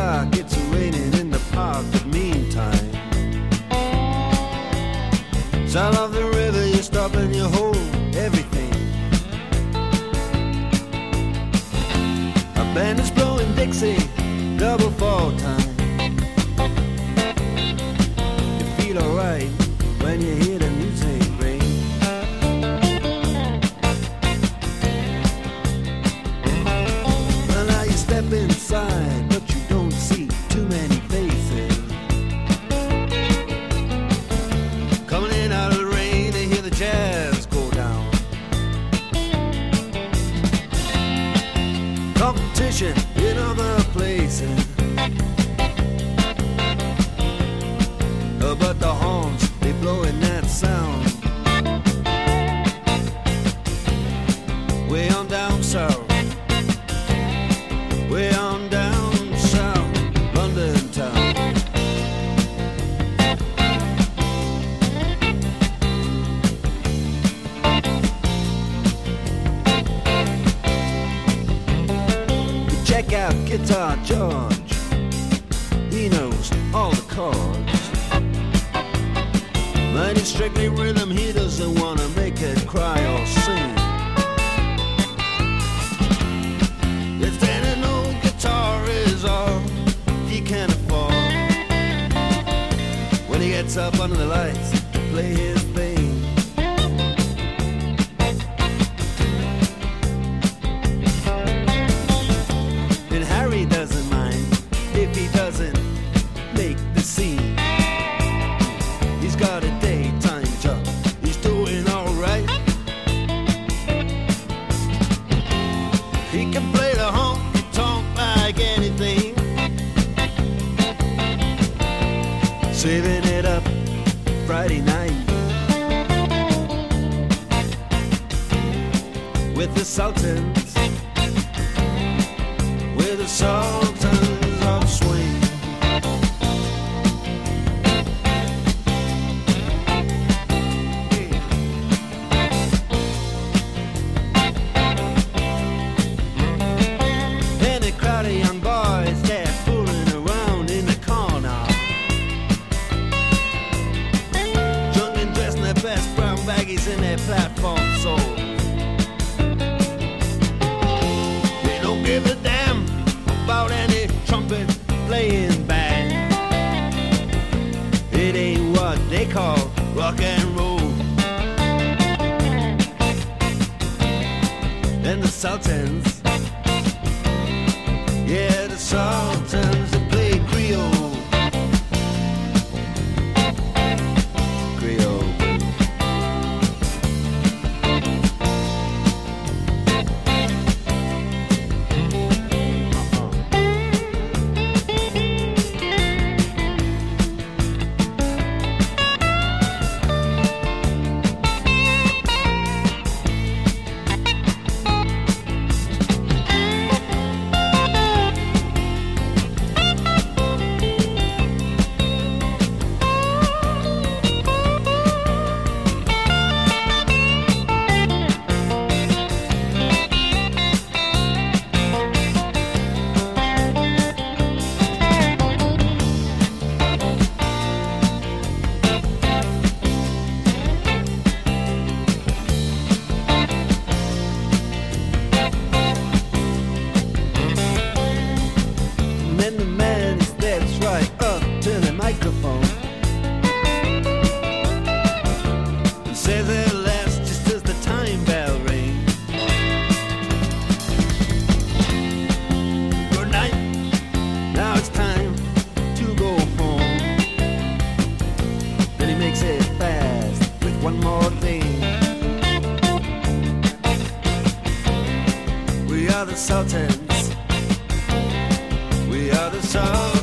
dark, it's raining in the park, but meantime, sound of the river, you stop and you hold everything. A band is blowing Dixie, double fall time. You feel alright when you hear the music ring. Well, now you step inside, but you don't see too many faces. Coming in out of the rain, they hear the jazz go down. Competition in other places, but the horns, they blowing that sound. Way on down south, way on down south, London town. Check out Guitar George, he knows all the chords. But it's strictly rhythm, he doesn't wanna make it cry or sing. If then an old guitar is all he can afford, when he gets up under the lights to play his thing. And Harry doesn't mind if he doesn't make the scene. He's got a daytime job, he's doing alright. He can play the honky-tonk like anything, saving it up Friday night with the Sultans, with the Sultans of Swing. Young boys, they're fooling around in the corner, drunk and dressed in their best brown baggies in their platform soles. They don't give a damn about any trumpet playing band. It ain't what they call rock and roll. And the Sultans, yeah, the Sultans, they play Creole. Creole. Microphone and say their last just as the time bell rings. Good night, now it's time to go home. Then he makes it fast with one more thing. We are the Sultans, we are the Sultans.